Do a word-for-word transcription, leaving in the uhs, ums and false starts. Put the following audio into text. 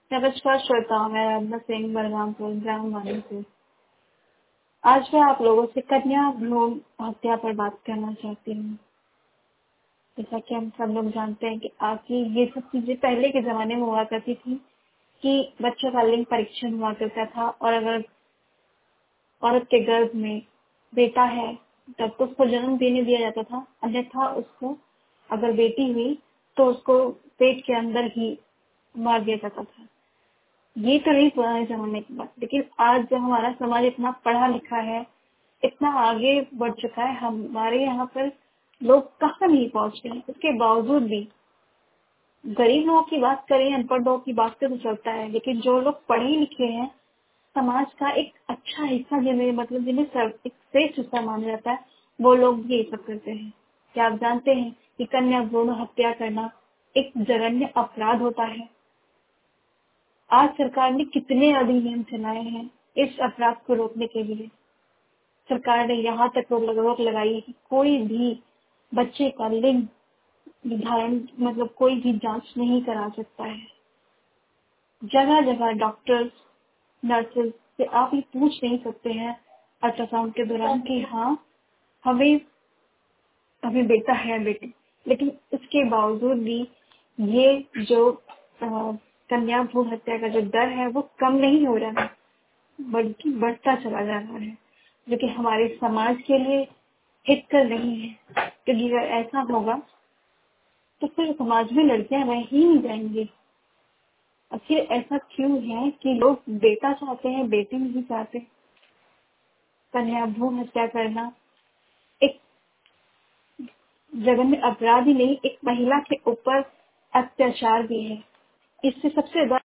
नमस्कार श्रोताओं, मैं रत्ना सिंह बलरामपुर ग्रामवाणी से। आज मैं आप लोगों से कन्या भ्रूण हत्या पर बात करना चाहती हूँ। जैसा कि हम सब लोग जानते हैं कि आखिर ये सब चीजें पहले के जमाने में हुआ करती थी कि बच्चों का लिंग परीक्षण हुआ करता था और अगर औरत के गर्भ में बेटा है तब तो उसको जन्म देने दिया जाता था, अन्यथा उसको अगर बेटी हुई तो उसको पेट के अंदर ही मार दिया जाता था। ये तो नहीं पुराने जमाने की बात, लेकिन आज जब हमारा समाज इतना पढ़ा लिखा है, इतना आगे बढ़ चुका है, हमारे यहाँ पर लोग कहाँ नहीं पहुँच गए। उसके बावजूद भी गरीब लोगों की बात करें, अनपढ़ लोगों की बात करें तो चलता है, लेकिन जो लोग पढ़े लिखे हैं, समाज का एक अच्छा हिस्सा जिन्हें मतलब जिन्हें सर्व- एक श्रेष्ठ हिस्सा माना जाता है, वो लोग भी ये सब करते हैं। क्या आप जानते हैं कि कन्या भ्रूण हत्या करना एक जघन्य अपराध होता है? आज सरकार ने कितने अधिनियम चलाए हैं इस अपराध को रोकने के लिए। सरकार ने यहाँ तक रोक लग- रोक लगाई है कि कोई भी बच्चे का लिंग निर्धारण मतलब कोई भी जांच नहीं करा सकता है। जगह जगह डॉक्टर्स, नर्सेज से आप ये पूछ नहीं सकते हैं अल्ट्रासाउंड के दौरान कि हाँ हमें हमें बेटा है बेटी, लेकिन इसके बावजूद भी ये जो अ, कन्या भ्रूण हत्या का जो दर है वो कम नहीं हो रहा है, बल्कि बढ़ता चला जा रहा है, जो कि हमारे समाज के लिए हितकर नहीं है। क्योंकि अगर ऐसा होगा तो फिर समाज में लड़कियां रह ही नहीं जाएंगी। आखिर ऐसा क्यों है कि लोग बेटा चाहते हैं, बेटी नहीं चाहते? कन्या भ्रूण हत्या करना एक जघन्य अपराध ही नहीं, एक महिला के ऊपर अत्याचार भी है। इससे सबसे